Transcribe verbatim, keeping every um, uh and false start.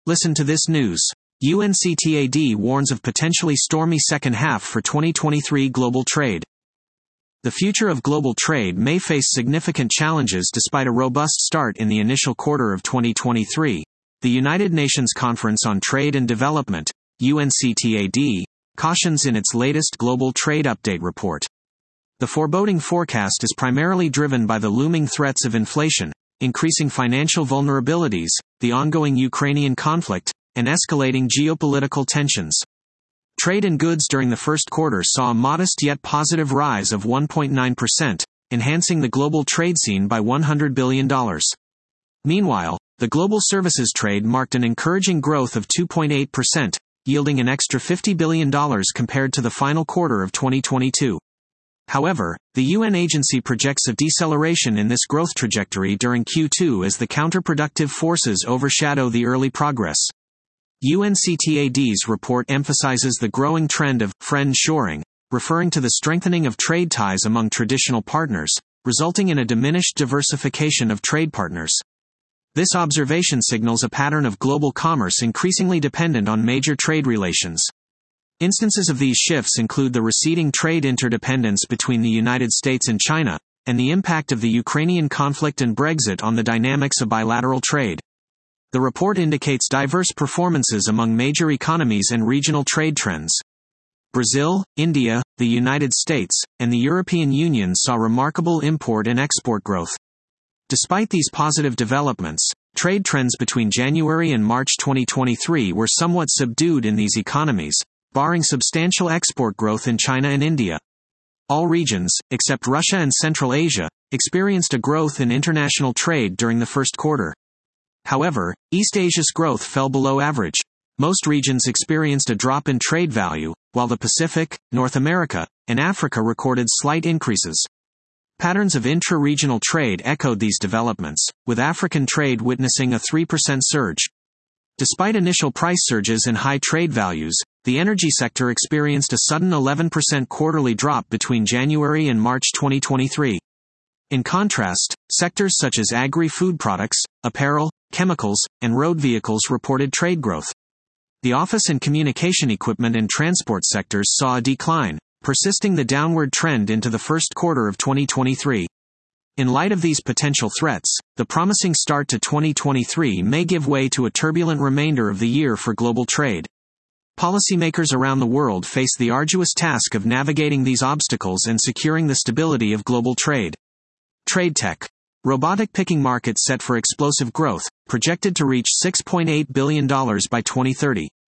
Listen to this news. UNCTAD warns of potentially stormy second half for twenty twenty-three global trade. The future of global trade may face significant challenges despite a robust start in the initial quarter of twenty twenty-three. The United Nations Conference on Trade and Development, UNCTAD, cautions in its latest Global Trade Update report. The foreboding forecast is primarily driven by the looming threats of inflation, increasing financial vulnerabilities, the ongoing Ukrainian conflict, and escalating geopolitical tensions. Trade in goods during the first quarter saw a modest yet positive rise of one point nine percent, enhancing the global trade scene by one hundred billion dollars. Meanwhile, the global services trade marked an encouraging growth of two point eight percent, yielding an extra fifty billion dollars compared to the final quarter of twenty twenty-two. However, the U N agency projects a deceleration in this growth trajectory during Q two as the counterproductive forces overshadow the early progress. UNCTAD's report emphasizes the growing trend of friend-shoring, referring to the strengthening of trade ties among traditional partners, resulting in a diminished diversification of trade partners. This observation signals a pattern of global commerce increasingly dependent on major trade relations. Instances of these shifts include the receding trade interdependence between the United States and China, and the impact of the Ukrainian conflict and Brexit on the dynamics of bilateral trade. The report indicates diverse performances among major economies and regional trade trends. Brazil, India, the United States, and the European Union saw remarkable import and export growth. Despite these positive developments, trade trends between January and March twenty twenty-three were somewhat subdued in these economies, barring substantial export growth in China and India. All regions, except Russia and Central Asia, experienced a growth in international trade during the first quarter. However, East Asia's growth fell below average. Most regions experienced a drop in trade value, while the Pacific, North America, and Africa recorded slight increases. Patterns of intra-regional trade echoed these developments, with African trade witnessing a three percent surge. Despite initial price surges and high trade values, the energy sector experienced a sudden eleven percent quarterly drop between January and March twenty twenty-three. In contrast, sectors such as agri-food products, apparel, chemicals, and road vehicles reported trade growth. The office and communication equipment and transport sectors saw a decline, persisting the downward trend into the first quarter of twenty twenty-three. In light of these potential threats, the promising start to twenty twenty-three may give way to a turbulent remainder of the year for global trade. Policymakers around the world face the arduous task of navigating these obstacles and securing the stability of global trade. Trade tech. Robotic picking market set for explosive growth, projected to reach six point eight billion dollars by twenty thirty.